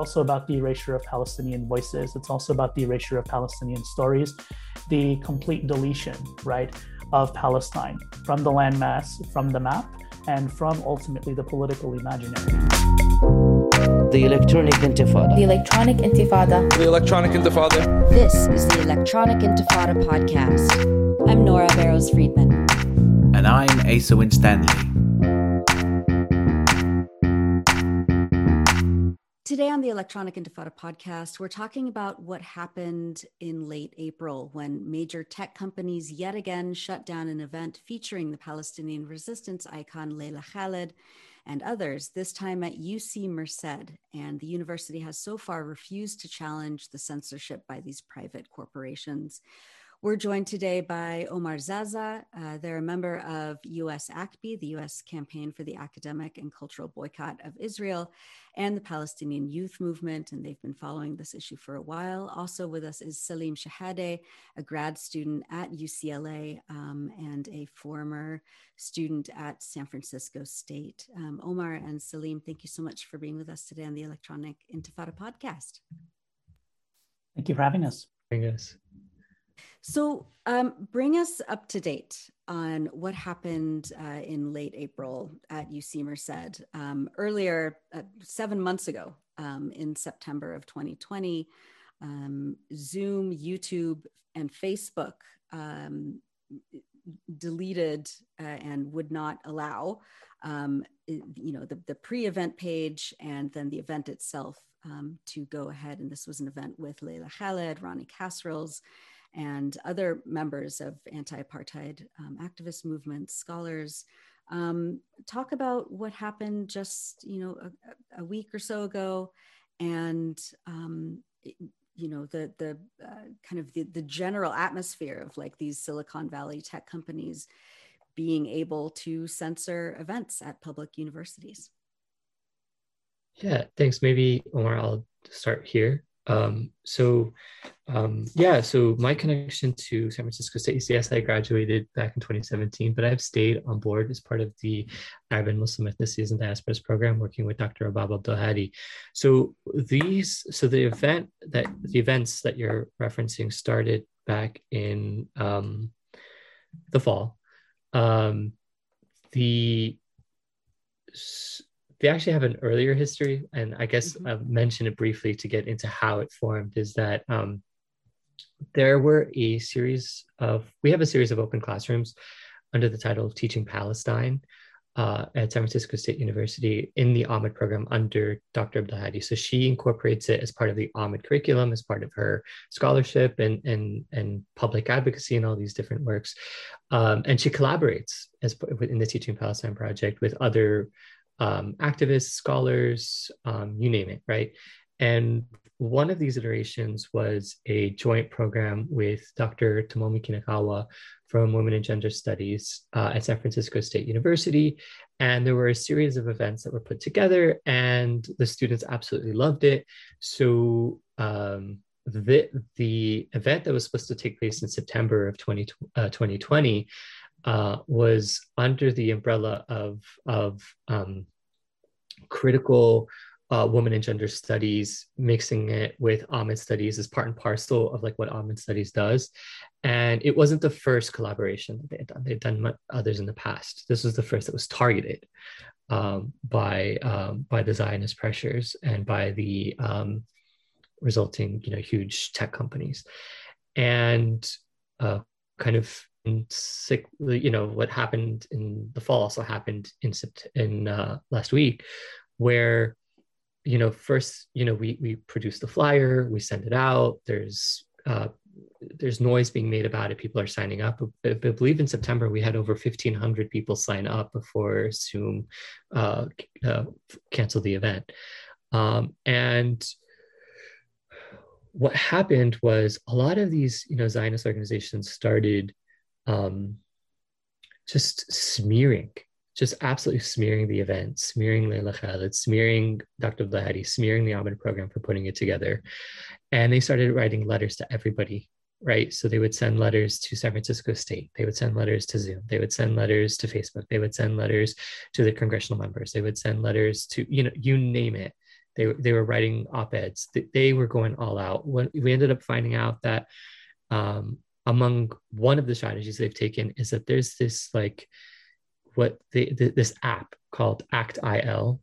also about the erasure of Palestinian voices. It's also about the erasure of Palestinian stories, the complete deletion, right, of Palestine from the landmass, from the map, and from ultimately the political imaginary. The Electronic Intifada. The Electronic Intifada. The Electronic Intifada. This is the Electronic Intifada podcast. I'm Nora Barrows-Friedman. And I'm Asa Winstanley. Today on the Electronic Intifada podcast, we're talking about what happened in late April when major tech companies yet again shut down an event featuring the Palestinian resistance icon Leila Khaled and others, this time at UC Merced. And the university has so far refused to challenge the censorship by these private corporations. We're joined today by Omar Zaza. They're a member of US ACTB, the US Campaign for the Academic and Cultural Boycott of Israel, and the Palestinian Youth Movement, and they've been following this issue for a while. Also with us is Salim Shahade, a grad student at UCLA and a former student at San Francisco State. Omar and Salim, thank you so much for being with us today on the Electronic Intifada podcast. Thank you for having us. So bring us up to date on what happened in late April at UC Merced. Earlier, 7 months ago, in September of 2020, Zoom, YouTube, and Facebook deleted and would not allow, the pre-event page and then the event itself to go ahead. And this was an event with Leila Khaled, Ronnie Kasrils, and other members of anti-apartheid activist movements, scholars. Talk about what happened just, a week or so ago, and the kind of the general atmosphere of like these Silicon Valley tech companies being able to censor events at public universities. Yeah, thanks. Maybe, Omar, I'll start here. So my connection to San Francisco State is, yes, I graduated back in 2017, but I've stayed on board as part of the Arab and Muslim ethnicities and diasporas program, working with Dr. Rabab Abdelhadi. So the events that you're referencing started back in the fall. They actually have an earlier history, and I guess I'll mention it briefly to get into how it formed, is that we have a series of open classrooms under the title of Teaching Palestine at San Francisco State University in the Ahmed program under Dr. Abdelhadi. So she incorporates it as part of the Ahmed curriculum, as part of her scholarship and public advocacy and all these different works. And she collaborates in the Teaching Palestine project with other activists, scholars, you name it, right? And one of these iterations was a joint program with Dr. Tomomi Kinakawa from Women and Gender Studies at San Francisco State University. And there were a series of events that were put together, and the students absolutely loved it. So the event that was supposed to take place in September of 2020 was under the umbrella of critical women and gender studies, mixing it with Ahmed studies as part and parcel of like what Ahmed studies does. And it wasn't the first collaboration that they had done. They'd done others in the past. This was the first that was targeted by the Zionist pressures and by the resulting, huge tech companies. And kind of what happened in the fall also happened in last week, where first we produce the flyer, we send it out, there's noise being made about it, people are signing up. I believe in September we had over 1,500 people sign up before Zoom canceled the event. And what happened was a lot of these Zionist organizations started just absolutely smearing the event, smearing Leila Khaled, smearing Dr. Abdelhadi, smearing the Ahmed program for putting it together. And they started writing letters to everybody, right? So they would send letters to San Francisco State. They would send letters to Zoom. They would send letters to Facebook. They would send letters to the congressional members. They would send letters to, you name it. They were writing op-eds. They were going all out. When we ended up finding out that among one of the strategies they've taken is that there's this like this app called ACT-IL.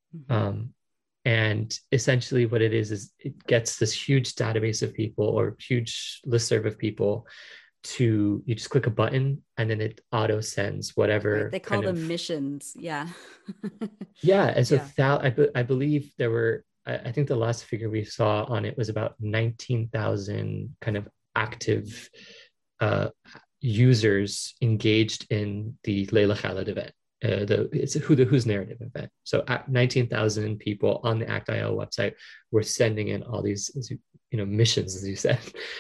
And essentially what it is it gets this huge database of people or huge listserv of people you just click a button and then it auto sends whatever. Right. They call them missions. Yeah. Yeah. And so I believe there were, I think the last figure we saw on it was about 19,000 kind of active users engaged in the Layla Khaled event. It's Who's Narrative event. So 19,000 people on the ACT-IL website were sending in all these, missions, as you said.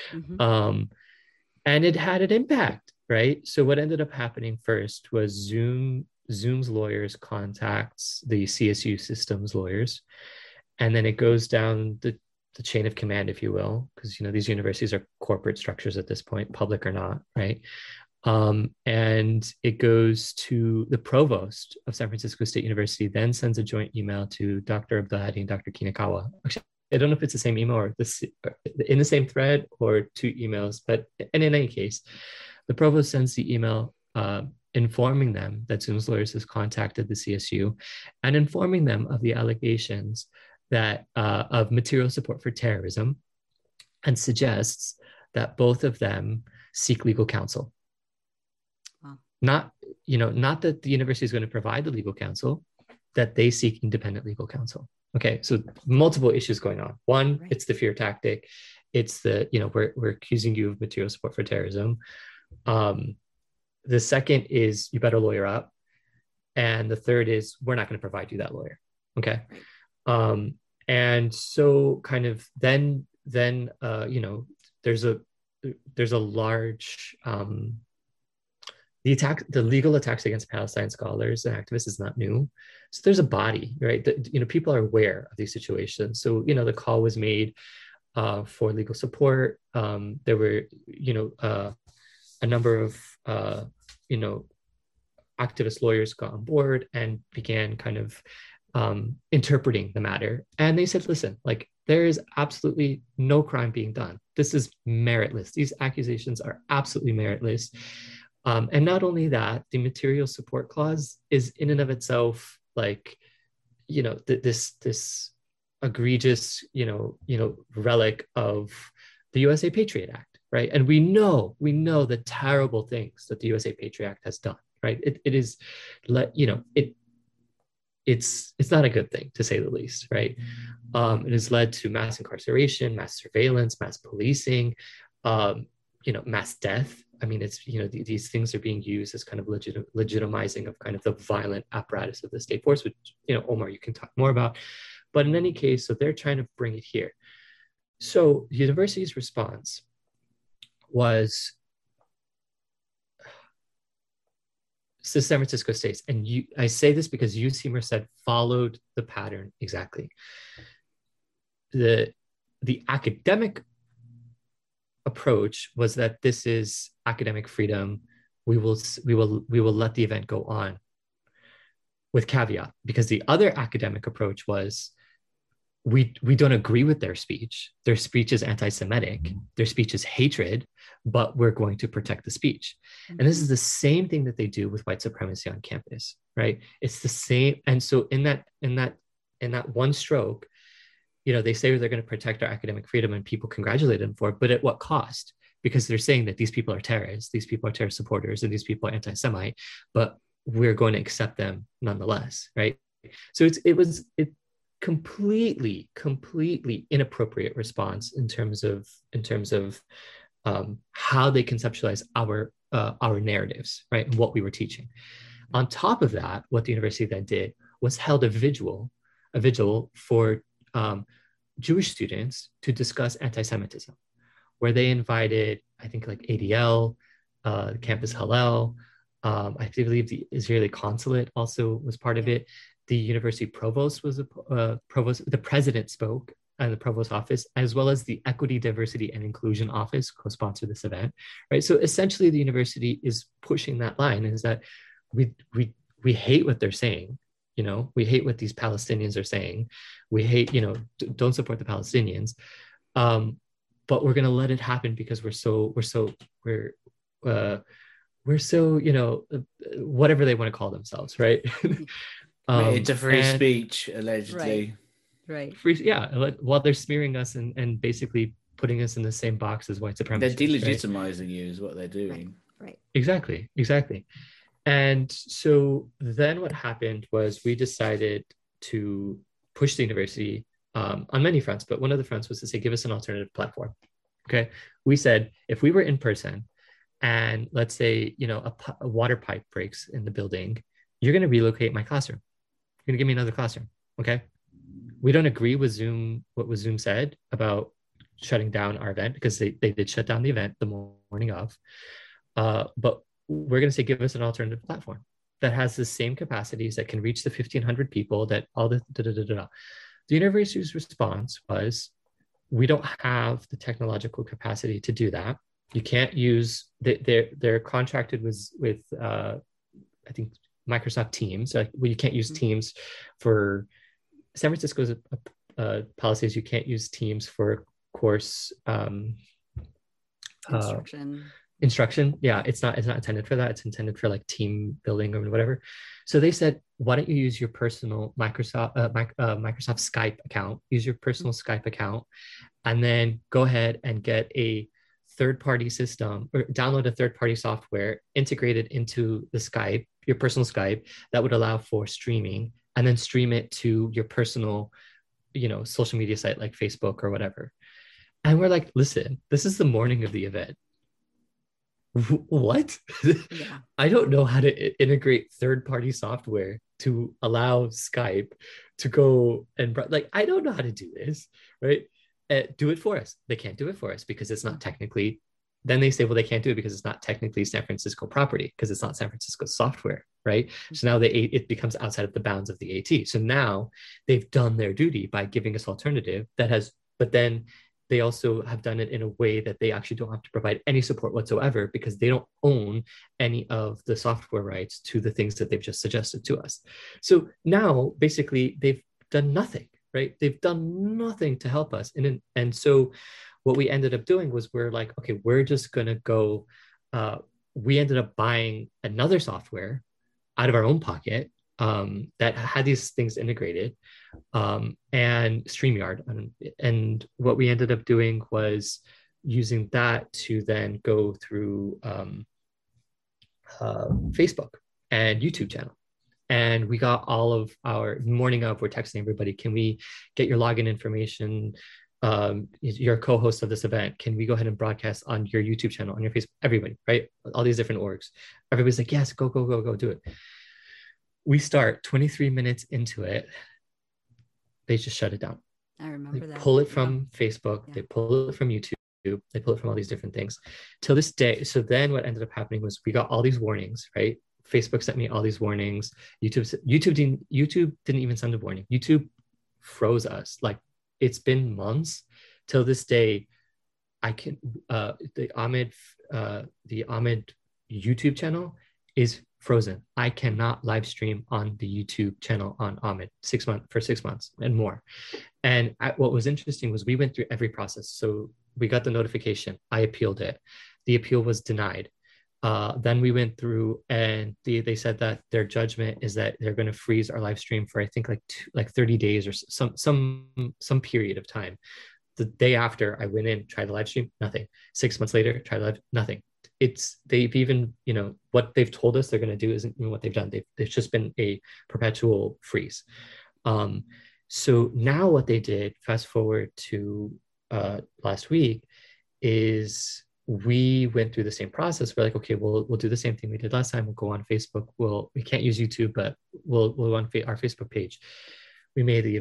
And it had an impact, right? So what ended up happening first was Zoom's lawyers contacts the CSU systems lawyers, and then it goes down the chain of command, if you will, because these universities are corporate structures at this point, public or not, right? And it goes to the provost of San Francisco State University, then sends a joint email to Dr. Abdulhadi and Dr. Kinakawa. Actually, I don't know if it's the same email or in the same thread or two emails, but in any case, the provost sends the email informing them that Zoom's lawyers has contacted the CSU and informing them of the allegations that of material support for terrorism, and suggests that both of them seek legal counsel. Wow. Not that the university is going to provide the legal counsel, that they seek independent legal counsel. Okay, so multiple issues going on. One, right. It's the fear tactic. It's the, we're accusing you of material support for terrorism. The second is you better lawyer up. And the third is we're not going to provide you that lawyer. Okay. And so kind of then there's a large, the legal attacks against Palestine scholars and activists is not new. So there's a body, right? That, people are aware of these situations. So, the call was made for legal support. There were, a number of, activist lawyers got on board and began kind of interpreting the matter. And they said, listen, like, there is absolutely no crime being done. This is meritless. These accusations are absolutely meritless. And not only that, the material support clause is in and of itself, like, this egregious, relic of the USA Patriot Act, right? And we know the terrible things that the USA Patriot Act has done, right? It is, it's not a good thing, to say the least, right? It has led to mass incarceration, mass surveillance, mass policing, mass death. I mean, it's, these things are being used as kind of legitimizing of kind of the violent apparatus of the state force, which, Omar, you can talk more about. But in any case, so they're trying to bring it here. So the university's response was San Francisco State, and I say this because UC Merced followed the pattern exactly. The academic approach was that this is academic freedom. We will let the event go on, with caveat, because the other academic approach was we don't agree with their speech. Their speech is anti-Semitic. Their speech is hatred, but we're going to protect the speech. Mm-hmm. And this is the same thing that they do with white supremacy on campus, right? It's the same. And so in that one stroke, they say they're going to protect our academic freedom and people congratulate them for it, but at what cost? Because they're saying that these people are terrorists, these people are terrorist supporters, and these people are anti-Semite, but we're going to accept them nonetheless, right? So it completely inappropriate response in terms of how they conceptualize our narratives, right, and what we were teaching. On top of that, what the university then did was held a vigil for Jewish students to discuss anti-Semitism, where they invited, I think, like ADL, Campus Hallel. I believe the Israeli consulate also was part of it. The university provost was provost. The president spoke in the provost office, as well as the Equity, Diversity, and Inclusion Office co-sponsored this event, right? So essentially, the university is pushing that line: is that we hate what they're saying, we hate what these Palestinians are saying. We hate, don't support the Palestinians. But we're going to let it happen because we're so, whatever they want to call themselves, right? It's a free speech, allegedly. Right. Free, yeah. While they're smearing us and basically putting us in the same box as white supremacists. They're delegitimizing, right? You is what they're doing. Right. Exactly. And so then what happened was we decided to push the university on many fronts, but one of the fronts was to say, give us an alternative platform. Okay. We said, if we were in person and let's say, a water pipe breaks in the building, you're going to relocate my classroom. You're going to give me another classroom. Okay. We don't agree with Zoom, what Zoom said about shutting down our event, because they did shut down the event the morning of. But we're going to say, give us an alternative platform that has the same capacities, that can reach the 1,500 people, that all the The university's response was, we don't have the technological capacity to do that. You can't use, they're contracted with I think Microsoft Teams. You can't use Teams for San Francisco's policies. You can't use Teams for course instruction. Yeah, it's not intended for that. It's intended for like team building or whatever. So they said, why don't you use your personal Microsoft Skype account? Use your personal Skype account, and then go ahead and get a third-party system, or download a third-party software integrated into the Skype, your personal Skype, that would allow for streaming, and then stream it to your personal, social media site like Facebook or whatever. And we're like, listen, this is the morning of the event. What? Yeah. I don't know how to integrate third-party software to allow Skype to go and I don't know how to do this, right? Do it for us. They can't do it for us because it's not technically. Then they say, well, they can't do it because it's not technically San Francisco property, because it's not San Francisco software, right? So now it becomes outside of the bounds of the AT. So now they've done their duty by giving us alternative but then they also have done it in a way that they actually don't have to provide any support whatsoever, because they don't own any of the software rights to the things that they've just suggested to us. So now basically they've done nothing, right? They've done nothing to help us. And so what we ended up doing was, we're like, okay, we're just going to go, we ended up buying another software out of our own pocket that had these things integrated, and StreamYard. And what we ended up doing was using that to then go through Facebook and YouTube channel. And we got all of our morning of, we're texting everybody, can we get your login information? You're a co-host of this event. Can we go ahead and broadcast on your YouTube channel, on your Facebook? Everybody, right? All these different orgs. Everybody's like, yes, go, do it. We start 23 minutes into it. They just shut it down. I remember that. They pull it from Facebook. Yeah. They pull it from YouTube. They pull it from all these different things. Till this day. So then what ended up happening was, we got all these warnings, right? Facebook sent me all these warnings. YouTube didn't even send a warning. YouTube froze us. Like, it's been months. Till this day, I can the Ahmed YouTube channel is frozen. I cannot live stream on the YouTube channel on Ahmed for 6 months and more. And what was interesting was, we went through every process. So we got the notification. I appealed it. The appeal was denied. Then we went through, and they said that their judgment is that they're going to freeze our live stream for, I think, like 30 days or some period of time. The day after, I went in, tried the live stream, nothing. 6 months later, tried live, nothing. They've even, what they've told us they're going to do isn't even what they've done. It's just been a perpetual freeze. So now what they did, fast forward to last week, is we went through the same process. We're like, okay, we'll do the same thing we did last time. We'll go on Facebook. We can't use YouTube, but we'll on our Facebook page. We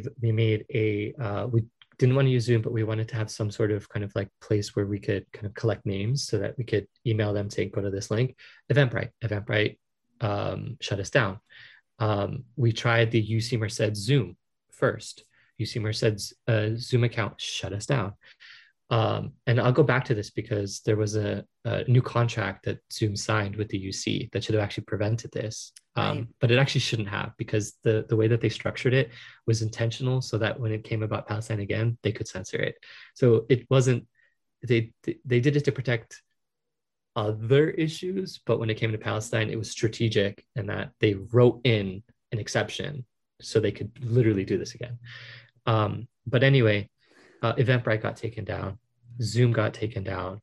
didn't want to use Zoom, but we wanted to have some sort of kind of like place where we could kind of collect names so that we could email them saying, go to this link. Eventbrite shut us down. We tried the UC Merced Zoom first. UC Merced's Zoom account shut us down. And I'll go back to this because there was a new contract that Zoom signed with the UC that should have actually prevented this. Right. But it actually shouldn't have, because the way that they structured it was intentional so that when it came about Palestine again, they could censor it. So it wasn't, they did it to protect other issues, but when it came to Palestine, it was strategic in that they wrote in an exception so they could literally do this again. But anyway, Eventbrite got taken down, Zoom got taken down,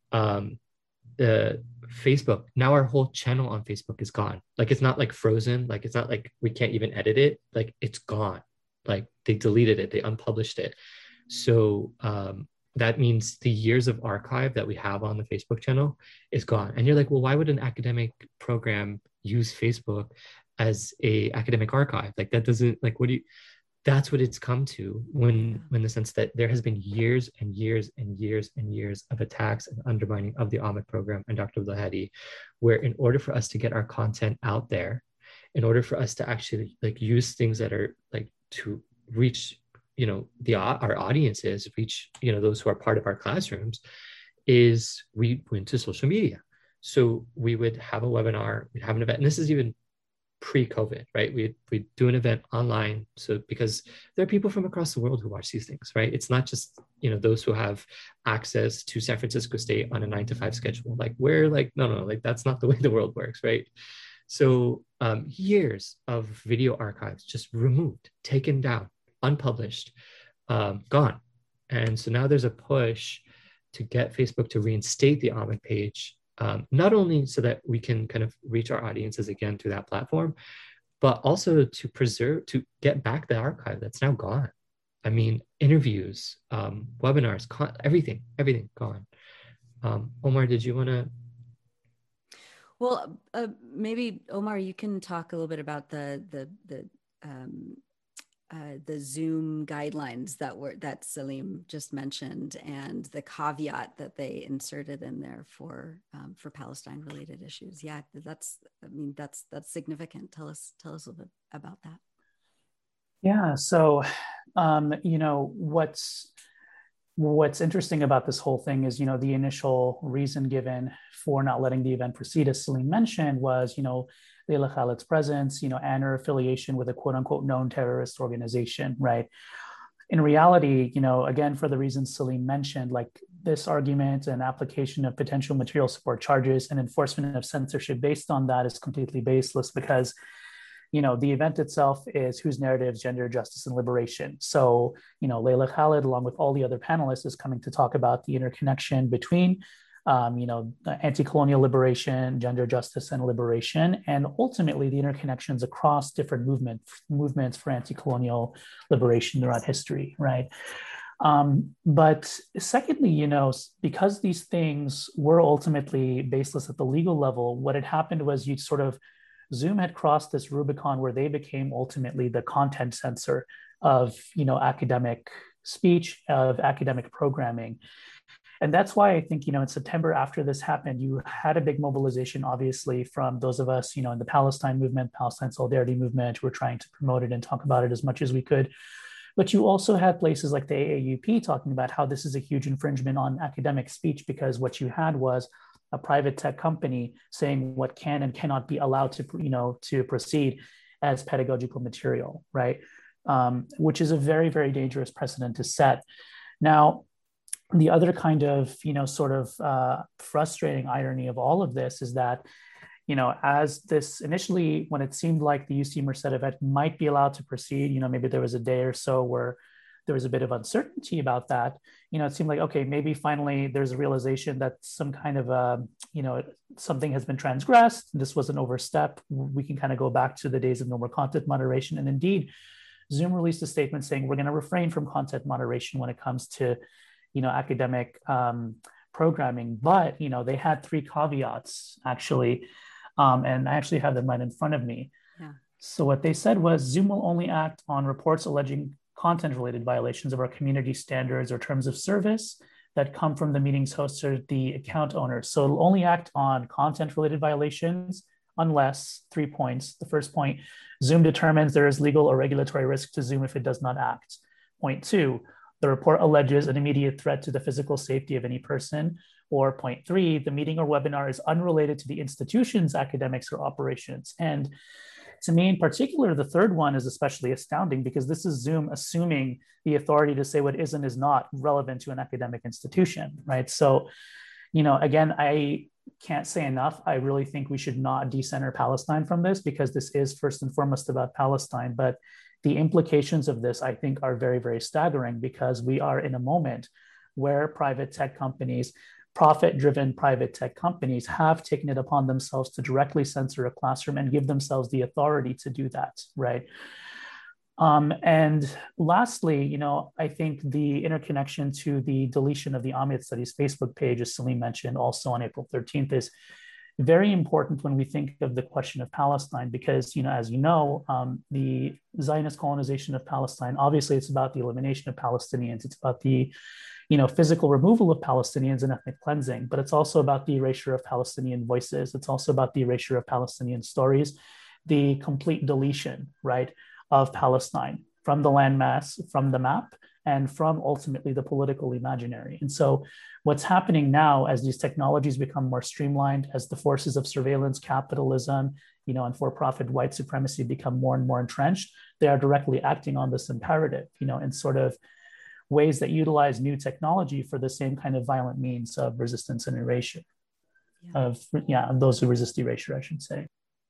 Facebook, now our whole channel on Facebook is gone. Like, it's not like frozen, like it's not like we can't even edit it, like it's gone. Like, they deleted it, they unpublished it. So that means the years of archive that we have on the Facebook channel is gone. And you're like, well, why would an academic program use Facebook as a academic archive? Like, that doesn't, like, what do you, that's what it's come to, when the sense that there has been years and years and years and years of attacks and undermining of the Ahmed program and Dr. Abdul Hadi, where in order for us to get our content out there, in order for us to actually like use things that are like to reach, you know, our audiences, reach, you know, those who are part of our classrooms, is we went to social media. So we would have a webinar, we'd have an event, and this is even pre-COVID, right? We'd do an event online. So because there are people from across the world who watch these things, right? It's not just, you know, those who have access to San Francisco State on a 9-to-5 schedule. Like, we're like, no, like that's not the way the world works, right? So years of video archives just removed, taken down, unpublished, gone. And so now there's a push to get Facebook to reinstate the Ahmed page, not only so that we can kind of reach our audiences again through that platform, but also to preserve, to get back the archive that's now gone. I mean, interviews, webinars, everything gone. Omar, did you want to? Well, maybe Omar, you can talk a little bit about the Zoom guidelines that Salim just mentioned, and the caveat that they inserted in there for Palestine related issues. Yeah, that's significant. Tell us a little bit about that. Yeah. So, you know, what's interesting about this whole thing is, you know, the initial reason given for not letting the event proceed, as Salim mentioned, was, you know, Layla Khalid's presence, you know, and her affiliation with a quote unquote known terrorist organization, right? In reality, you know, again, for the reasons Salim mentioned, like this argument and application of potential material support charges and enforcement of censorship based on that is completely baseless, because, you know, the event itself is Whose Narratives, Gender, Justice, and Liberation. So, you know, Layla Khalid, along with all the other panelists, is coming to talk about the interconnection between you know, anti-colonial liberation, gender justice and liberation, and ultimately the interconnections across different movements for anti-colonial liberation throughout history, right? But secondly, you know, because these things were ultimately baseless at the legal level, what had happened was Zoom had crossed this Rubicon where they became ultimately the content censor of, you know, academic speech, of academic programming. And that's why I think, you know, in September after this happened, you had a big mobilization, obviously, from those of us, you know, in the Palestine movement, Palestine Solidarity Movement, who were trying to promote it and talk about it as much as we could. But you also had places like the AAUP talking about how this is a huge infringement on academic speech, because what you had was a private tech company saying what can and cannot be allowed to, you know, to proceed as pedagogical material, right? Which is a very, very dangerous precedent to set. Now, the other kind of, you know, sort of frustrating irony of all of this is that, you know, as this initially, when it seemed like the UC Merced event might be allowed to proceed, you know, maybe there was a day or so where there was a bit of uncertainty about that. You know, it seemed like, okay, maybe finally there's a realization that some kind of, you know, something has been transgressed. This was an overstep. We can kind of go back to the days of no more content moderation. And indeed, Zoom released a statement saying we're going to refrain from content moderation when it comes to, you know, academic programming. But, you know, they had 3 caveats actually. And I actually have them right in front of me. Yeah. So what they said was Zoom will only act on reports alleging content-related violations of our community standards or terms of service that come from the meeting's hosts or the account owners. So it'll only act on content-related violations unless 3 points. The first point, Zoom determines there is legal or regulatory risk to Zoom if it does not act. Point 2, The report alleges an immediate threat to the physical safety of any person. Or point three, the meeting or webinar is unrelated to the institution's academics or operations. And to me in particular, the third one is especially astounding because this is Zoom assuming the authority to say what is and is not relevant to an academic institution, right? So, again, I can't say enough. I really think we should not decenter Palestine from this because this is first and foremost about Palestine. But the implications of this, I think, are very, very staggering because we are in a moment where private tech companies, profit-driven private tech companies have taken it upon themselves to directly censor a classroom and give themselves the authority to do that, right? And lastly, I think the interconnection to the deletion of the Ahmed Studies Facebook page, as Salim mentioned, also on April 13th, is very important when we think of the question of Palestine, because, as the Zionist colonization of Palestine, obviously it's about the elimination of Palestinians. It's about the physical removal of Palestinians and ethnic cleansing, but it's also about the erasure of Palestinian voices. It's also about the erasure of Palestinian stories, the complete deletion, right, of Palestine from the landmass, from the map, and from ultimately the political imaginary. And so what's happening now as these technologies become more streamlined, as the forces of surveillance, capitalism, and for-profit white supremacy become more and more entrenched, they are directly acting on this imperative, in sort of ways that utilize new technology for the same kind of violent means of resistance and erasure, of those who resist erasure, I should say.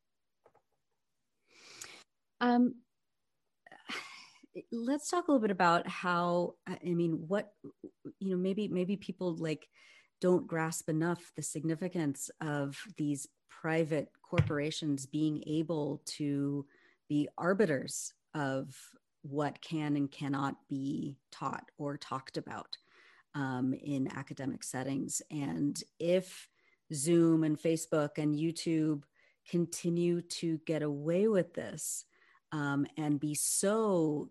Let's talk a little bit about how, what, maybe people don't grasp enough the significance of these private corporations being able to be arbiters of what can and cannot be taught or talked about in academic settings. And if Zoom and Facebook and YouTube continue to get away with this and be so,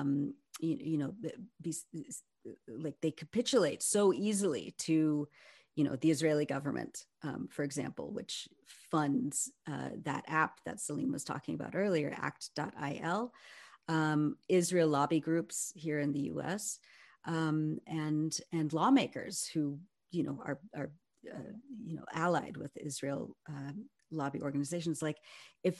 they capitulate so easily to, the Israeli government, for example, which funds that app that Salim was talking about earlier, act.il. Israel lobby groups here in the U.S. And lawmakers who are allied with Israel lobby organizations. Like if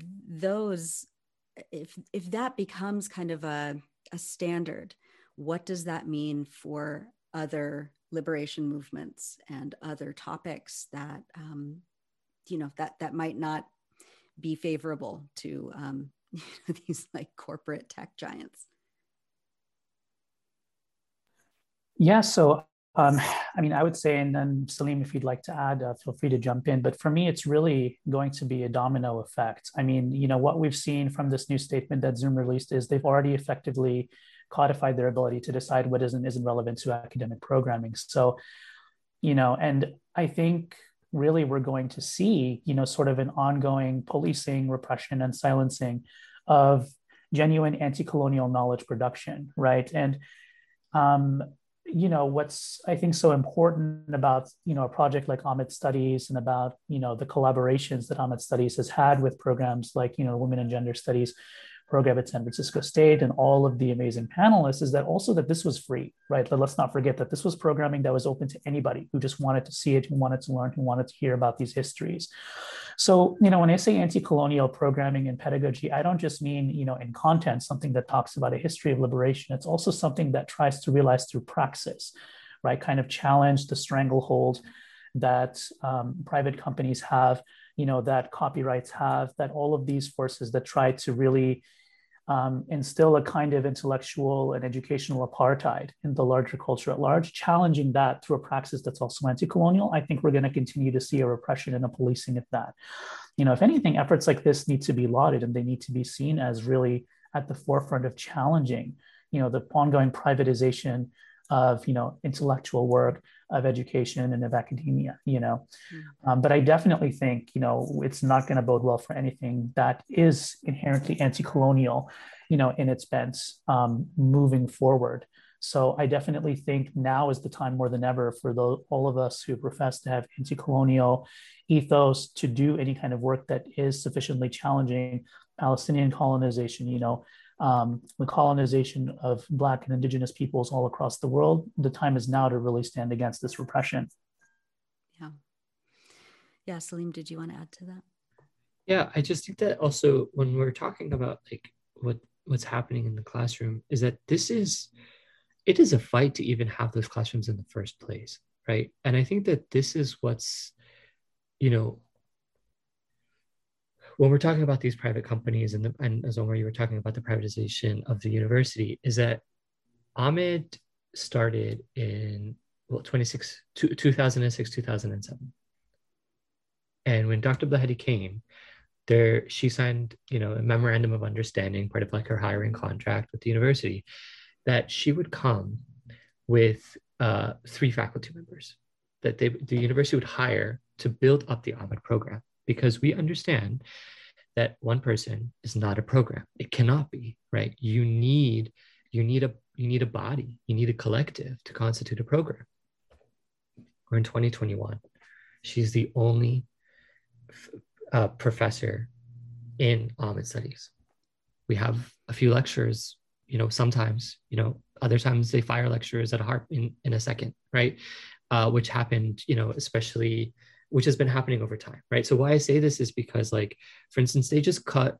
that becomes kind of a standard, what does that mean for other liberation movements and other topics that that might not be favorable to these corporate tech giants? Yeah, so I would say, and then Salim, if you'd like to add, feel free to jump in. But for me, it's really going to be a domino effect. What we've seen from this new statement that Zoom released is they've already effectively codified their ability to decide what is and isn't relevant to academic programming. So, and I think really we're going to see, sort of an ongoing policing, repression, and silencing of genuine anti-colonial knowledge production, right? And what's I think so important about a project like Ahmed Studies and about the collaborations that Ahmed Studies has had with programs like Women and Gender Studies program at San Francisco State and all of the amazing panelists is that also that this was free, right? But let's not forget that this was programming that was open to anybody who just wanted to see it, who wanted to learn, who wanted to hear about these histories. So, when I say anti-colonial programming and pedagogy, I don't just mean, in content, something that talks about a history of liberation. It's also something that tries to realize through praxis, right? Kind of challenge the stranglehold that private companies have, that copyrights have, that all of these forces that try to really instill a kind of intellectual and educational apartheid in the larger culture at large, challenging that through a praxis that's also anti-colonial. I think we're going to continue to see a repression and a policing of that. If anything, efforts like this need to be lauded and they need to be seen as really at the forefront of challenging, the ongoing privatization of, intellectual work, of education and of academia, But I definitely think, it's not going to bode well for anything that is inherently anti-colonial, in its bent moving forward. So I definitely think now is the time more than ever for all of us who profess to have anti-colonial ethos to do any kind of work that is sufficiently challenging Palestinian colonization, the colonization of Black and Indigenous peoples all across the world. The time is now to really stand against this repression. Yeah, Salim, did you want to add to that? Yeah, I just think that also when we're talking about like what's happening in the classroom is that it is a fight to even have those classrooms in the first place, right? And I think that this is what's, when we're talking about these private companies and as Omar, you were talking about the privatization of the university, is that Ahmed started in 2006, 2007. And when Dr. Blahedi came, she signed, a memorandum of understanding, part of like her hiring contract with the university, that she would come with 3 faculty members that the university would hire to build up the Ahmed program, because we understand that one person is not a program. It cannot be, right? You need a body, you need a collective to constitute a program. We're in 2021. She's the only professor in Ahmed studies. We have a few lecturers, sometimes, other times they fire lecturers at a heart in a second, right? Which happened, especially, which has been happening over time, right? So why I say this is because, like, for instance, they just cut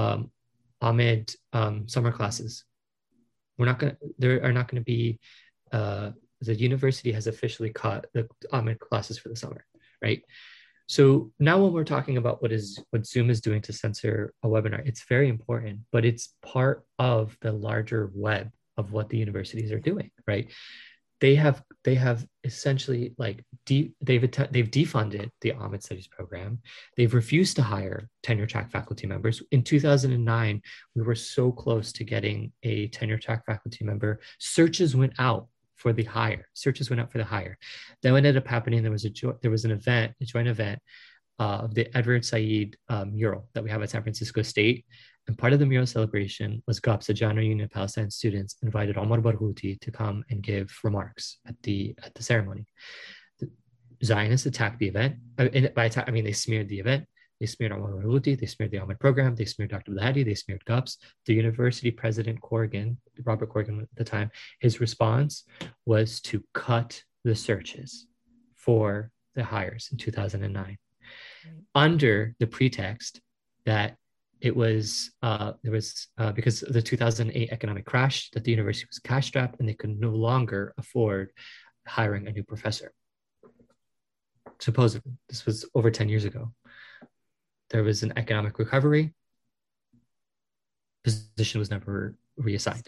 Ahmed summer classes. There are not going to be, the university has officially cut the Ahmed classes for the summer, right? So now when we're talking about what Zoom is doing to censor a webinar, it's very important, but it's part of the larger web of what the universities are doing, right? They have essentially like they've defunded the Ahmed Studies program. They've refused to hire tenure track faculty members. In 2009, we were so close to getting a tenure track faculty member. Searches went out for the hire. Then what ended up happening, there was a joint event of the Edward Said mural that we have at San Francisco State. And part of the mural celebration was GUPS, the General Union of Palestine Students, invited Omar Barghouti to come and give remarks at the ceremony. The Zionists attacked the event. By attack, I mean they smeared the event. They smeared Omar Barghouti, they smeared the Ahmed program, they smeared Dr. Blahedi, they smeared GUPS. The university president, Robert Corrigan at the time, his response was to cut the searches for the hires in 2009 under the pretext that it was because of the 2008 economic crash, that the university was cash strapped and they could no longer afford hiring a new professor. Supposedly, this was over 10 years ago. There was an economic recovery. Position was never reassigned.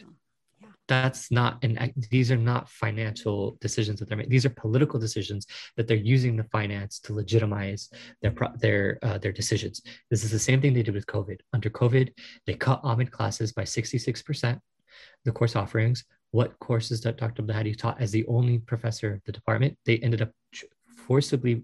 These are not financial decisions that they're making. These are political decisions that they're using the finance to legitimize their decisions. This is the same thing they did with COVID. Under COVID, they cut Ahmed classes by 66%, the course offerings. What courses that Dr. Blahedi taught as the only professor of the department, they ended up forcibly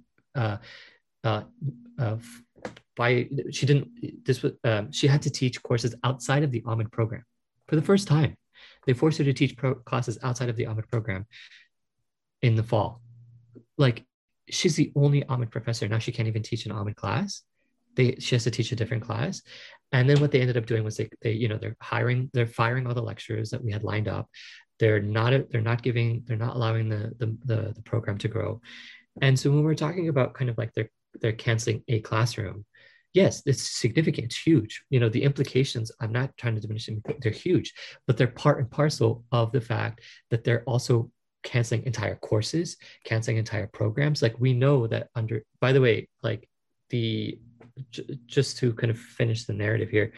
she had to teach courses outside of the Ahmed program for the first time. They forced her to teach classes outside of the Ahmed program in the fall. Like, she's the only Ahmed professor. Now she can't even teach an Ahmed class. She has to teach a different class. And then what they ended up doing was they're firing all the lecturers that we had lined up. They're not allowing the program to grow. And so when we're talking about kind of like they're canceling a classroom, yes, it's significant, it's huge. The implications, I'm not trying to diminish them, they're huge, but they're part and parcel of the fact that they're also canceling entire courses, canceling entire programs. Like, we know that by the way, like just to kind of finish the narrative here,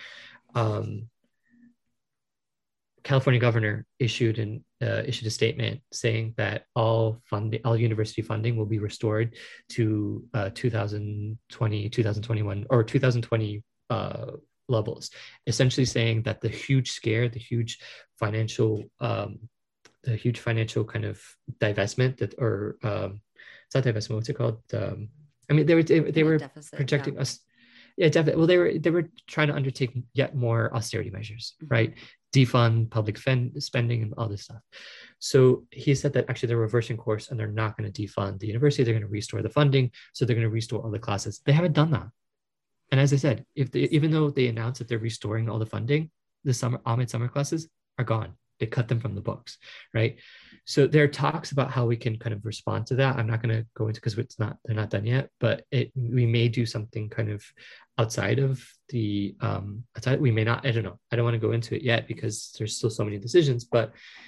California governor issued a statement saying that all university funding will be restored to 2020, 2021, or 2020 levels, essentially saying that the huge financial kind of divestment it's not divestment, what's it called? They were deficit, projecting us. Yeah, definitely. Well, they were trying to undertake yet more austerity measures, right? Defund public spending and all this stuff. So he said that actually they're reversing course and they're not going to defund the university. They're going to restore the funding. So they're going to restore all the classes. They haven't done that. And as I said, even though they announced that they're restoring all the funding, the Ahmed summer classes are gone. They cut them from the books, right? So there are talks about how we can kind of respond to that. I'm not going to go into, because they're not done yet, but we may do something kind of outside of the we may not, I don't know. I don't want to go into it yet because there's still so many decisions, but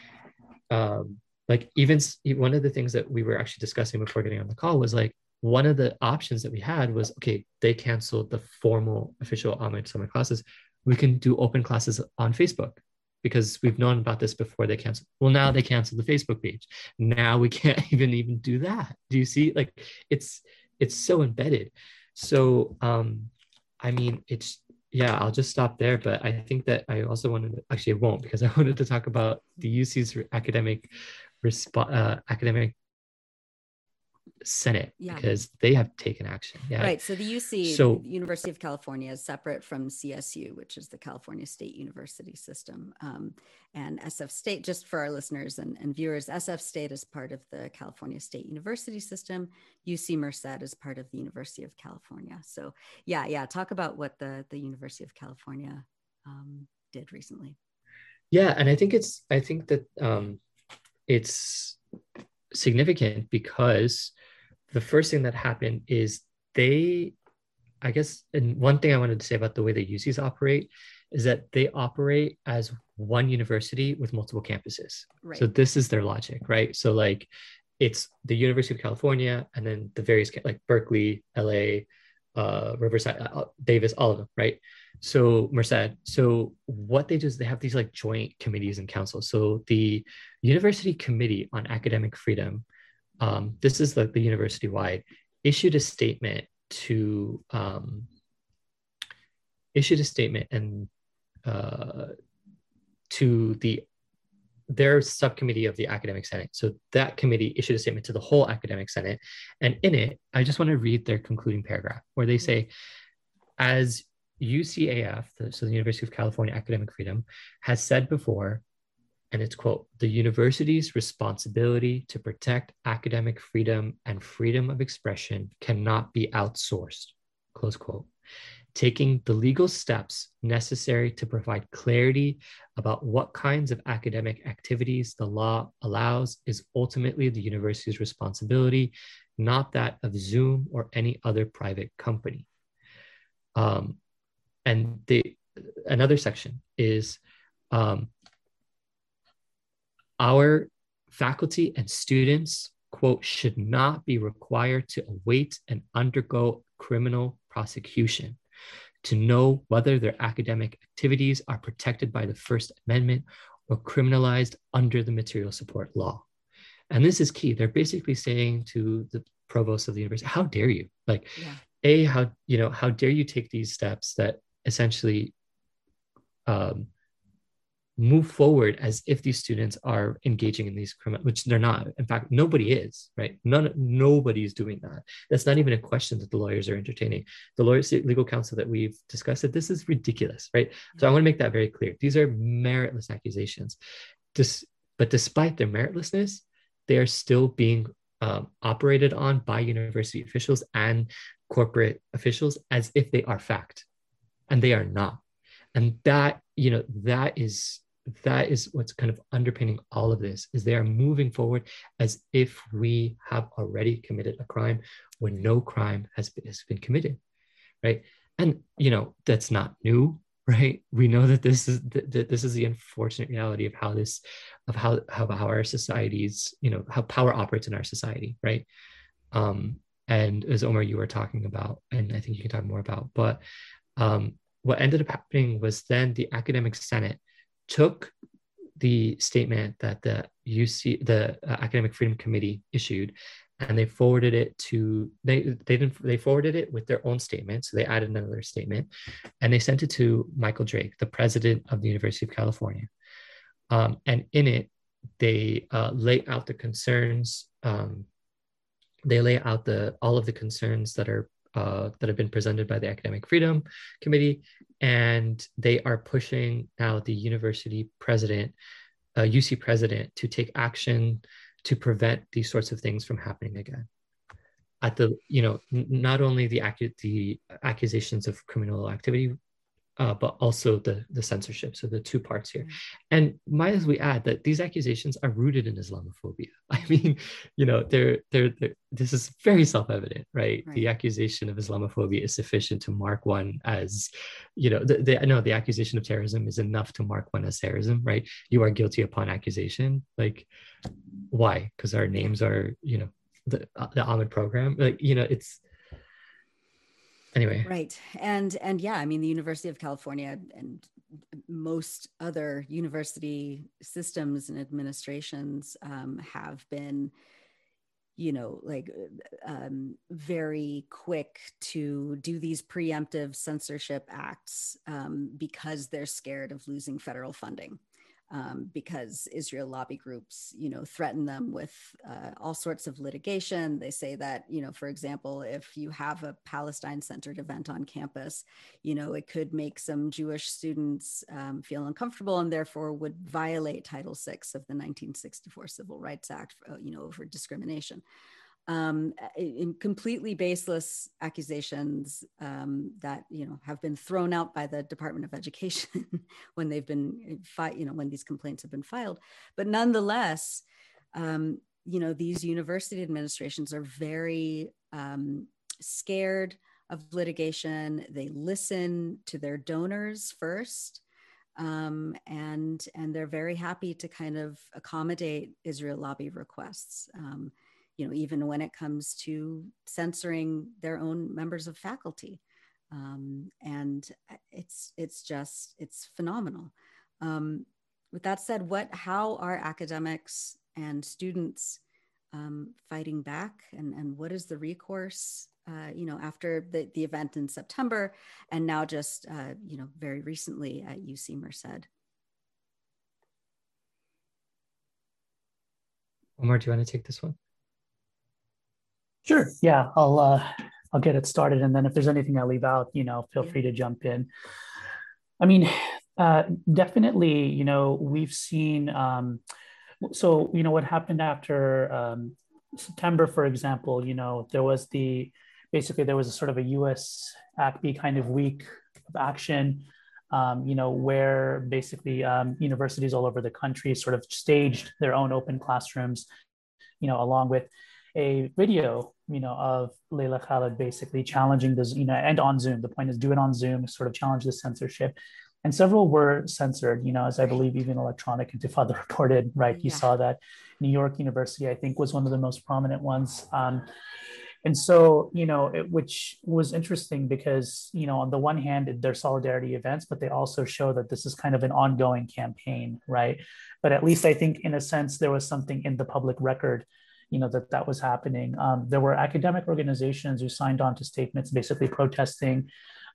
like even one of the things that we were actually discussing before getting on the call was like, one of the options that we had was, okay, they canceled the formal official Ahmed summer classes. We can do open classes on Facebook, because we've known about this before they canceled. Well, now they canceled the Facebook page. Now we can't even do that. Do you see? Like, it's so embedded. So, I mean, I'll just stop there. But I think that I also wanted to, actually I won't, because I wanted to talk about the UC's academic Senate, because they have taken action. Yeah. Right. So the UC, University of California, is separate from CSU, which is the California State University System. And SF State, just for our listeners and viewers, SF State is part of the California State University System. UC Merced is part of the University of California. So talk about what the University of California did recently. Yeah. And I think that it's significant because the first thing that happened is and one thing I wanted to say about the way the UCs operate is that they operate as one university with multiple campuses. Right. So this is their logic, right? So like it's the University of California and then the various, like Berkeley, LA, Riverside, Davis, all of them, right? So Merced. So what they do is they have these like joint committees and councils. So the University Committee on Academic Freedom, this is like the university-wide, issued a statement and to their subcommittee of the Academic Senate. So that committee issued a statement to the whole Academic Senate. And in it, I just want to read their concluding paragraph where they say, as UCAF, so the University of California Academic Freedom, has said before, and it's quote, the university's responsibility to protect academic freedom and freedom of expression cannot be outsourced, close quote. Taking the legal steps necessary to provide clarity about what kinds of academic activities the law allows is ultimately the university's responsibility, not that of Zoom or any other private company. And another section is our faculty and students, quote, should not be required to await and undergo criminal prosecution to know whether their academic activities are protected by the First Amendment or criminalized under the material support law. And this is key. They're basically saying to the provost of the university, how dare you? Like, how dare you take these steps that essentially move forward as if these students are engaging in these criminal, which they're not. In fact, nobody is, right? Nobody is doing that. That's not even a question that the lawyers are entertaining. The lawyers, legal counsel that we've discussed, that this is ridiculous, right? So I want to make that very clear. These are meritless accusations. But despite their meritlessness, they are still being operated on by university officials and corporate officials as if they are fact, and they are not. And that is what's kind of underpinning all of this, is they are moving forward as if we have already committed a crime when no crime has been committed, right? And that's not new, right? We know that this is the unfortunate reality of how our societies, how power operates in our society, right? And as Omar, you were talking about, and I think you can talk more about, but what ended up happening was then the Academic Senate took the statement that the Academic Freedom Committee issued, and they forwarded it to they forwarded it with their own statement. So they added another statement, and they sent it to Michael Drake, the president of the University of California. And in it, they lay out the concerns. They lay out all of the concerns that have been presented by the Academic Freedom Committee, and they are pushing now the university president, UC president, to take action to prevent these sorts of things from happening again. At not only the accusations of criminal activity but also the censorship. So the two parts here. And might as we add that these accusations are rooted in Islamophobia. I mean, they're this is very self-evident, right? The accusation of Islamophobia is sufficient to mark one as, the accusation of terrorism is enough to mark one as terrorism, right? You are guilty upon accusation. Like, why? Because our names are, the Ahmed program. Like, it's anyway. Right. And yeah, I mean, the University of California and most other university systems and administrations have been, very quick to do these preemptive censorship acts because they're scared of losing federal funding. Because Israel lobby groups, threaten them with all sorts of litigation. They say that, for example, if you have a Palestine-centered event on campus, it could make some Jewish students feel uncomfortable and therefore would violate Title VI of the 1964 Civil Rights Act, over discrimination. In completely baseless accusations that have been thrown out by the Department of Education when they've been when these complaints have been filed. But nonetheless, these university administrations are very scared of litigation. They listen to their donors first. And they're very happy to kind of accommodate Israel lobby requests. Even when it comes to censoring their own members of faculty. And it's phenomenal. With that said, how are academics and students fighting back, and what is the recourse, after the event in September, and now just, very recently at UC Merced? Omar, do you want to take this one? Sure. Yeah, I'll get it started, and then if there's anything I leave out, feel free to jump in. I mean, definitely, we've seen. So what happened after September, for example, there was there was a sort of a U.S. ACB kind of week of action, where basically universities all over the country sort of staged their own open classrooms, along with a video, of Leila Khaled basically challenging this, and on Zoom. The point is, do it on Zoom, sort of challenge the censorship. And several were censored, as I believe even Electronic Intifada reported, right? Yeah. You saw that New York University, I think, was one of the most prominent ones. And so, which was interesting because, on the one hand, they're solidarity events, but they also show that this is kind of an ongoing campaign, right? But at least I think, in a sense, there was something in the public record, that was happening. There were academic organizations who signed on to statements basically protesting,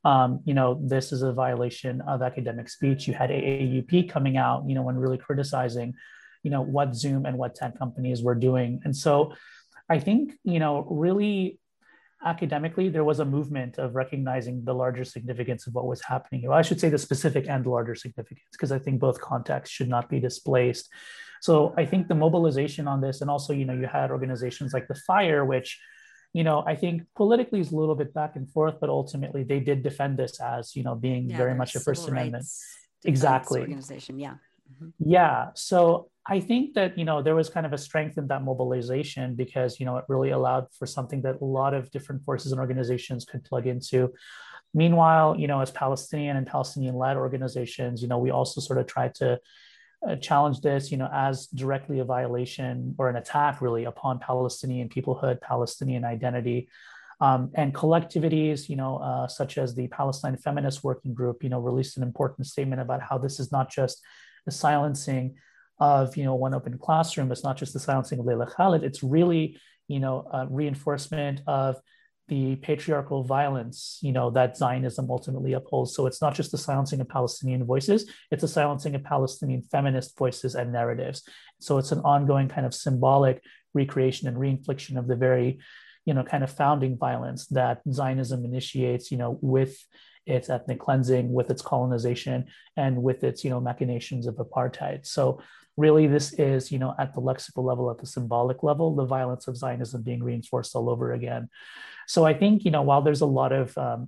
this is a violation of academic speech. You had AAUP coming out, when really criticizing, what Zoom and what tech companies were doing. And so I think, really academically, there was a movement of recognizing the larger significance of what was happening. Well, I should say the specific and larger significance, because I think both contexts should not be displaced. So I think the mobilization on this, and also, you had organizations like the FIRE, which, I think politically is a little bit back and forth, but ultimately they did defend this as, being very much a First Amendment. Exactly. Organization, yeah. Mm-hmm. Yeah. So I think that, there was kind of a strength in that mobilization because, it really allowed for something that a lot of different forces and organizations could plug into. Meanwhile, as Palestinian and Palestinian-led organizations, we also sort of tried to challenge this, as directly a violation or an attack really upon Palestinian peoplehood, Palestinian identity. And collectivities, such as the Palestine Feminist Working Group, released an important statement about how this is not just the silencing of, one open classroom. It's not just the silencing of Leila Khaled. It's really, a reinforcement of the patriarchal violence, that Zionism ultimately upholds. So it's not just the silencing of Palestinian voices, it's a silencing of Palestinian feminist voices and narratives. So it's an ongoing kind of symbolic recreation and reinfliction of the very, kind of founding violence that Zionism initiates, with its ethnic cleansing, with its colonization, and with its, machinations of apartheid. So really, this is, at the lexical level, at the symbolic level, the violence of Zionism being reinforced all over again. So I think, while there's a lot of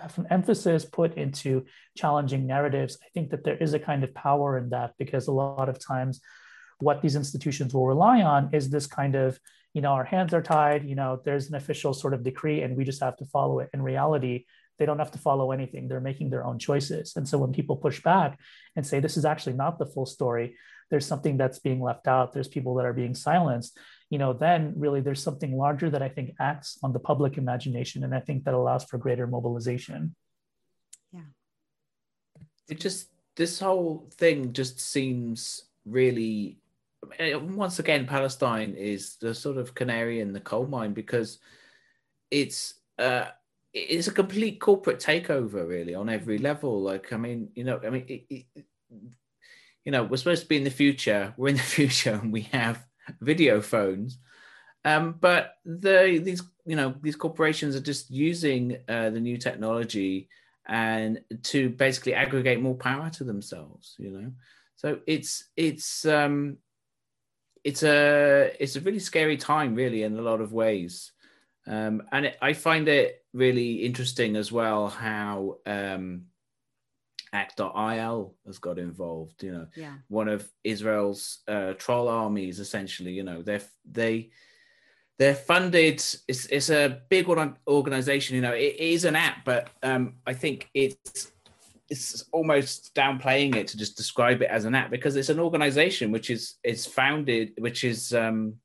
emphasis put into challenging narratives, I think that there is a kind of power in that, because a lot of times what these institutions will rely on is this kind of, our hands are tied, there's an official sort of decree and we just have to follow it. In reality, they don't have to follow anything. They're making their own choices. And so when people push back and say, this is actually not the full story, there's something that's being left out, there's people that are being silenced, then really there's something larger that I think acts on the public imagination. And I think that allows for greater mobilization. Yeah. This whole thing just seems really, once again, Palestine is the sort of canary in the coal mine, because it's a complete corporate takeover, really, on every level. We're supposed to be in the future. We're in the future, and we have video phones. But these corporations are just using the new technology and to basically aggregate more power to themselves. So it's a really scary time, really, in a lot of ways. I find it really interesting as well how Act.il has got involved. One of Israel's troll armies, essentially. They're funded. It's a big organization. It is an app, but I think it's almost downplaying it to just describe it as an app, because it's an organization which is founded, which is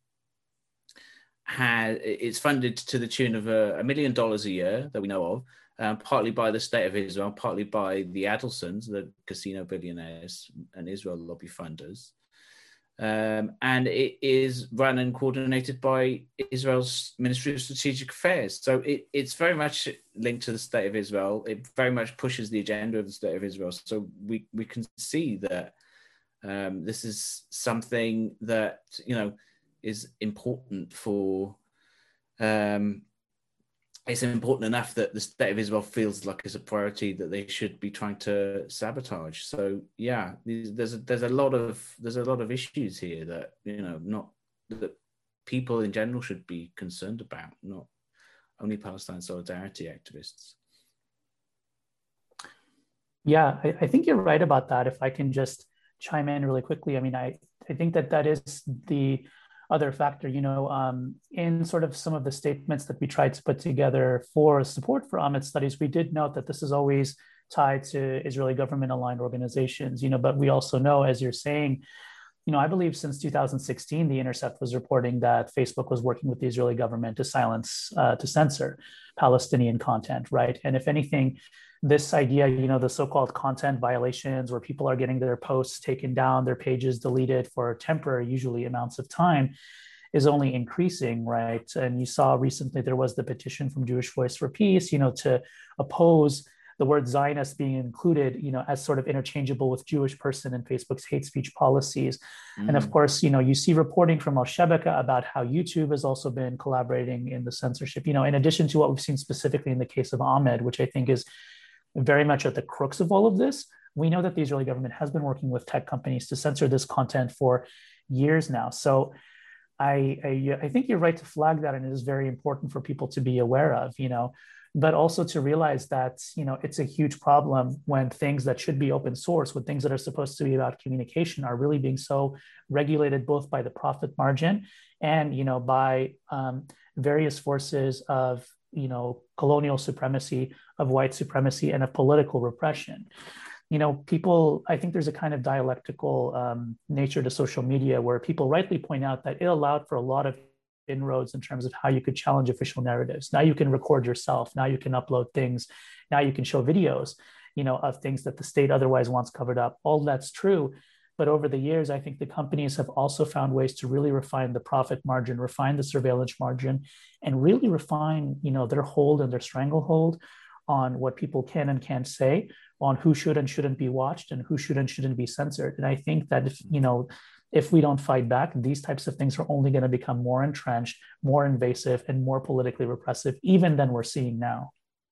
it's funded to the tune of $1 million a year that we know of, partly by the State of Israel, partly by the Adelsons, the casino billionaires and Israel lobby funders. And it is run and coordinated by Israel's Ministry of Strategic Affairs. So it's very much linked to the State of Israel. It very much pushes the agenda of the State of Israel. So we can see that this is something that, is important for, it's important enough that the State of Israel feels like it's a priority that they should be trying to sabotage. So yeah, there's a lot of issues here that not that people in general should be concerned about, not only Palestine solidarity activists. Yeah, I think you're right about that. If I can just chime in really quickly, I think that is the other factor, in sort of some of the statements that we tried to put together for support for Ahmed studies, we did note that this is always tied to Israeli government aligned organizations, but we also know, as you're saying, I believe since 2016, The Intercept was reporting that Facebook was working with the Israeli government to censor Palestinian content, right? And if anything, this idea, the so-called content violations, where people are getting their posts taken down, their pages deleted for temporary, usually amounts of time, is only increasing, right? And you saw recently there was the petition from Jewish Voice for Peace, to oppose the word Zionist being included, as sort of interchangeable with Jewish person in Facebook's hate speech policies. And of course, you see reporting from Al-Shabaka about how YouTube has also been collaborating in the censorship, in addition to what we've seen specifically in the case of Ahmed, which I think is very much at the crux of all of this. We know that the Israeli government has been working with tech companies to censor this content for years now. So I think you're right to flag that, and it is very important for people to be aware of, but also to realize that, it's a huge problem when things that should be open source, when things that are supposed to be about communication are really being so regulated both by the profit margin and, by various forces of, colonial supremacy, of white supremacy, and of political repression. I think there's a kind of dialectical nature to social media where people rightly point out that it allowed for a lot of inroads in terms of how you could challenge official narratives. Now you can record yourself. Now you can upload things. Now you can show videos, of things that the state otherwise wants covered up. All that's true. But over the years, I think the companies have also found ways to really refine the profit margin, refine the surveillance margin, and really refine, their hold and their stranglehold on what people can and can't say, on who should and shouldn't be watched and who should and shouldn't be censored. And I think that if we don't fight back, these types of things are only going to become more entrenched, more invasive, and more politically repressive, even than we're seeing now.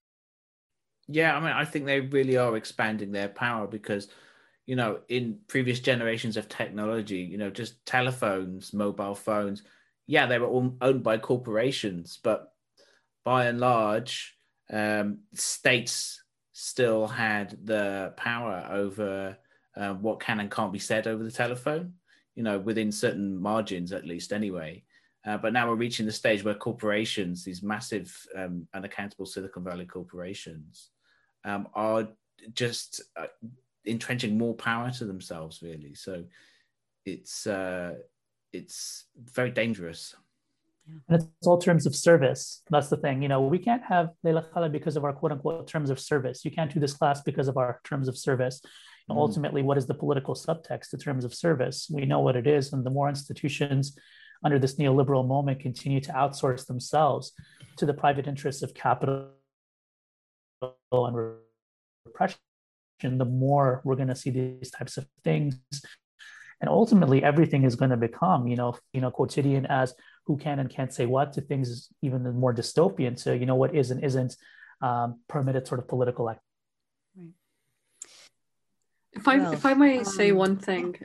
Yeah, I think they really are expanding their power because, in previous generations of technology, just telephones, mobile phones, yeah, they were all owned by corporations, but by and large, states still had the power over what can and can't be said over the telephone, within certain margins at least anyway. But now we're reaching the stage where corporations, these massive unaccountable Silicon Valley corporations, are just entrenching more power to themselves, really. So it's very dangerous. And it's all terms of service. That's the thing. We can't have Leila Khala because of our quote unquote terms of service. You can't do this class because of our terms of service. Ultimately, what is the political subtext to terms of service? We know what it is. And the more institutions under this neoliberal moment continue to outsource themselves to the private interests of capital and repression, the more we're going to see these types of things. And ultimately, everything is going to become, quotidian as who can and can't say what, to things even more dystopian to, what is and isn't permitted sort of political act. Right. If I may say one thing,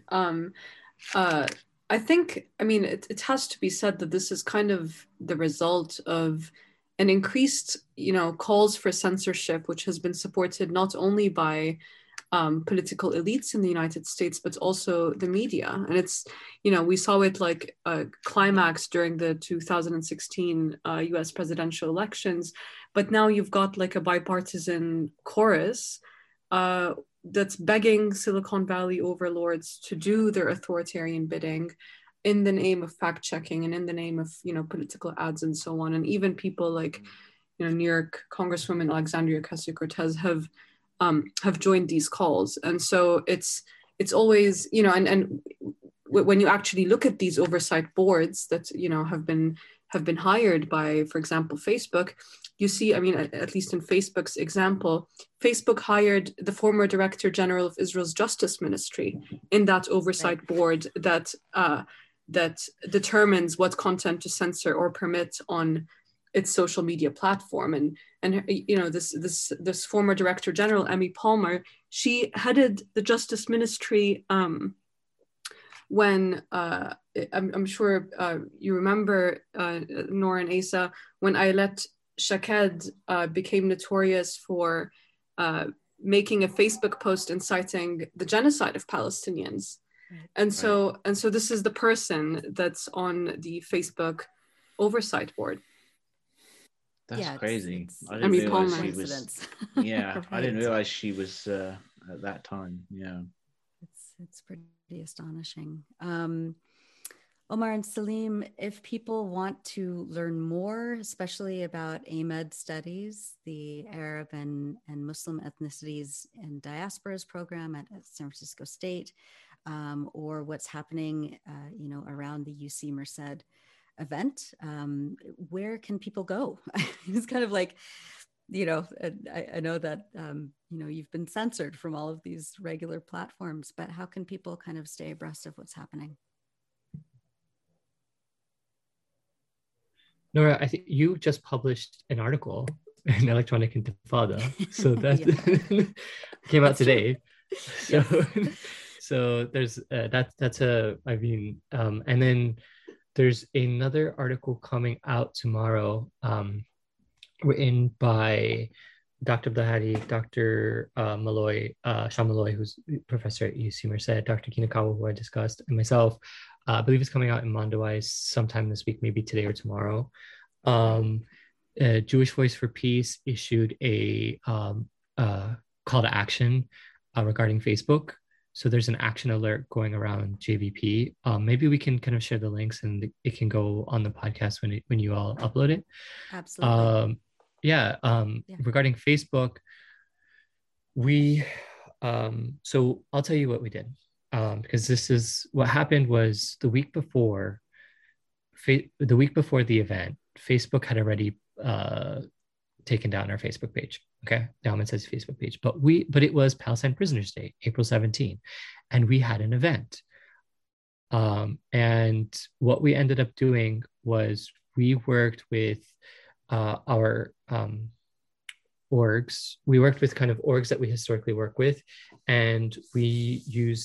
I think, it has to be said that this is kind of the result of an increased, calls for censorship, which has been supported not only by political elites in the United States, but also the media. And it's, we saw it like climax during the 2016 US presidential elections, but now you've got like a bipartisan chorus that's begging Silicon Valley overlords to do their authoritarian bidding in the name of fact checking and in the name of, political ads and so on. And even people like, New York Congresswoman Alexandria Ocasio-Cortez have joined these calls. And so it's always, and when you actually look at these oversight boards that, have been hired by, for example, Facebook, you see, at least in Facebook's example, Facebook hired the former Director General of Israel's Justice Ministry in that oversight board that determines what content to censor or permit on its social media platform. And this former Director General, Emmy Palmer, she headed the Justice Ministry when I'm sure you remember, Nora and Asa, when Ayelet Shaked became notorious for making a Facebook post inciting the genocide of Palestinians. And so this is the person that's on the Facebook oversight board. That's crazy. I didn't realize she was. Yeah, I didn't realize she was at that time. Yeah, it's pretty astonishing. Omar and Salim, if people want to learn more, especially about AMED studies, the Arab and Muslim ethnicities and diasporas program at San Francisco State, or what's happening, around the UC Merced event, where can people go? It's kind of like, I know that, you've been censored from all of these regular platforms, but how can people kind of stay abreast of what's happening? Nora, I think you just published an article in Electronic Intifada, so that came out today. So there's and then there's another article coming out tomorrow, written by Dr. Abdelhadi, Dr. Malloy, Sean Malloy, who's professor at UC Merced, Dr. Kinakawa, who I discussed, and myself. I believe it's coming out in Mondoweiss sometime this week, maybe today or tomorrow. Jewish Voice for Peace issued a call to action regarding Facebook. So there's an action alert going around JVP. Maybe we can kind of share the links and it can go on the podcast when you all upload it. Absolutely. Regarding Facebook, we so I'll tell you what we did, because this is what happened. Was the week before the event, Facebook had already taken down our Facebook page. Okay, Dalman says Facebook page, but it was Palestine Prisoners Day, April 17, and we had an event. And what we ended up doing was we worked with our orgs. We worked with kind of orgs that we historically work with, and we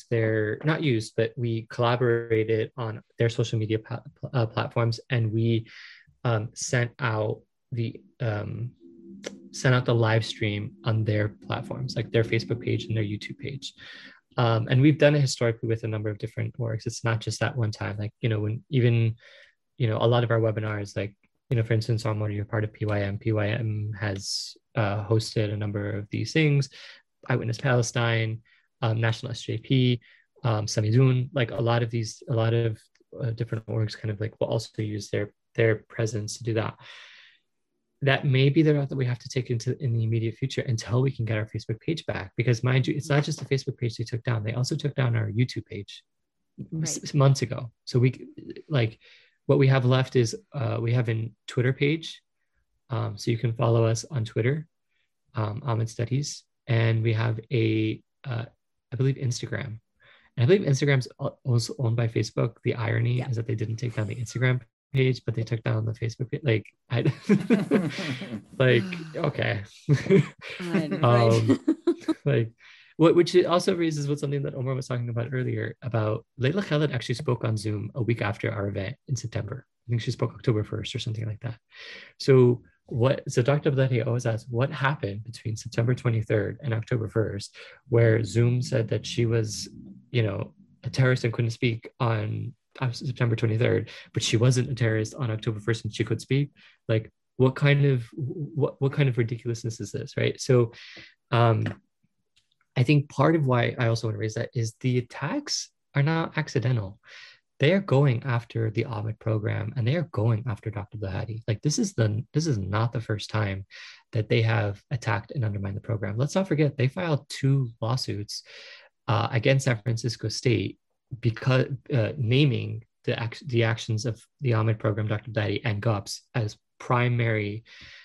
we collaborated on their social media platforms, and we sent out the sent out the live stream on their platforms, like their Facebook page and their YouTube page. And we've done it historically with a number of different orgs. It's not just that one time. Like, when even, a lot of our webinars, like, for instance, Omar, you're part of PYM. PYM has hosted a number of these things, Eyewitness Palestine, National SJP, Samizun, like a lot of different orgs kind of like will also use their presence to do that. That may be the route that we have to take in the immediate future until we can get our Facebook page back. Because mind you, it's not just the Facebook page they took down. They also took down our YouTube page months ago. So what we have left is we have a Twitter page. So you can follow us on Twitter, Ahmed Studies. And we have I believe Instagram. And I believe Instagram's also owned by Facebook. The irony is that they didn't take down the Instagram page, but they took down the Facebook page. Okay. Which also raises something that Omar was talking about earlier about Layla Khaled actually spoke on Zoom a week after our event in September. I think she spoke October 1st or something like that. So Dr. Abdellahi always asks, what happened between September 23rd and October 1st, where Zoom said that she was, a terrorist and couldn't speak on September 23rd, but she wasn't a terrorist on October 1st and she could speak? Like, what kind of ridiculousness is this, right? So I think part of why I also want to raise that is the attacks are not accidental. They are going after the Ahmed program and they are going after Dr. Abdellahi. Like, this is not the first time that they have attacked and undermined the program. Let's not forget, they filed 2 lawsuits against San Francisco State because naming the actions of the Ahmed program, Dr. Abdellahi, and GUPS as primary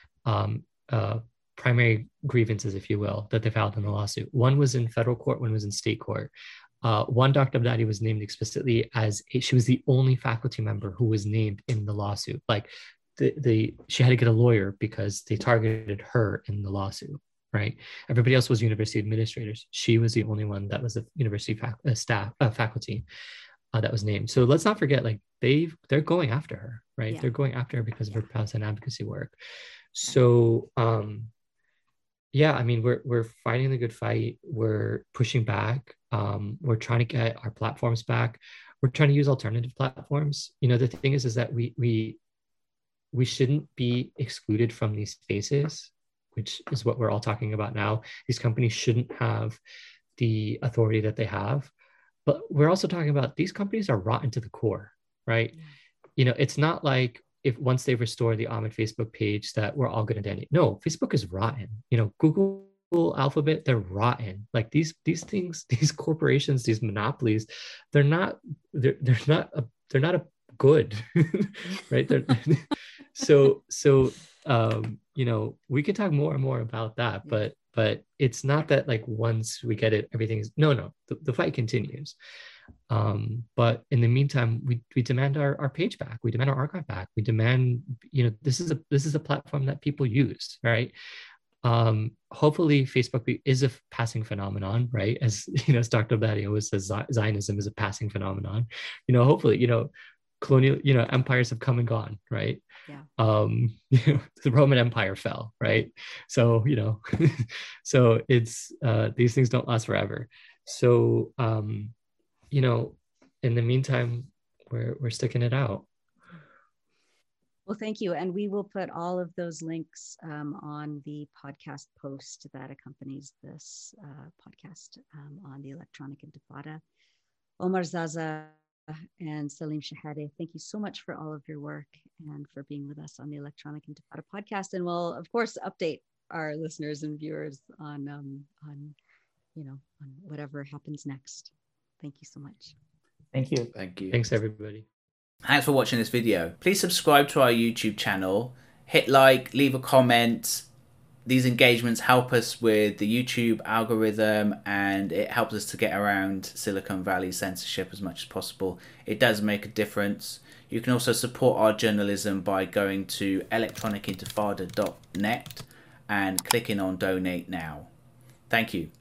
grievances, if you will, that they filed in the lawsuit. One was in federal court, one was in state court. One, Dr. Abdellahi was named explicitly as she was the only faculty member who was named in the lawsuit. Like, she had to get a lawyer because they targeted her in the lawsuit, right? Everybody else was university administrators. She was the only one that was a university faculty that was named. So let's not forget, like, they're going after her, right? Yeah. They're going after her because of her Palestine advocacy work. So I mean, we're fighting the good fight. We're pushing back. We're trying to get our platforms back. We're trying to use alternative platforms. The thing is that we shouldn't be excluded from these spaces, which is what we're all talking about now. These companies shouldn't have the authority that they have. But we're also talking about these companies are rotten to the core, right? It's not like if once they restore the Ahmed Facebook page that we're all going to dandy. No, Facebook is rotten. Google, Alphabet, they're rotten. Like these things, these corporations, these monopolies, they're not a good, right? So we can talk more and more about that, but it's not that like once we get it, everything's no, the fight continues. But in the meantime, we demand our page back. We demand our archive back. We demand, this is a platform that people use, right? Hopefully Facebook is a passing phenomenon, right? As as Dr. Abdellahi always says, Zionism is a passing phenomenon. Hopefully, colonial, empires have come and gone, right? Yeah. The Roman Empire fell, right? So, so it's these things don't last forever. So in the meantime, we're sticking it out. Well, thank you. And we will put all of those links on the podcast post that accompanies this podcast on the Electronic Intifada. Omar Zaza and Salim Shehadeh, thank you so much for all of your work and for being with us on the Electronic Intifada podcast. And we'll, of course, update our listeners and viewers on whatever happens next. Thank you so much. Thank you. Thank you. Thanks, everybody. Thanks for watching this video. Please subscribe to our YouTube channel, hit like, leave a comment. These engagements help us with the YouTube algorithm and it helps us to get around Silicon Valley censorship as much as possible. It does make a difference. You can also support our journalism by going to electronicintifada.net and clicking on donate now. Thank you.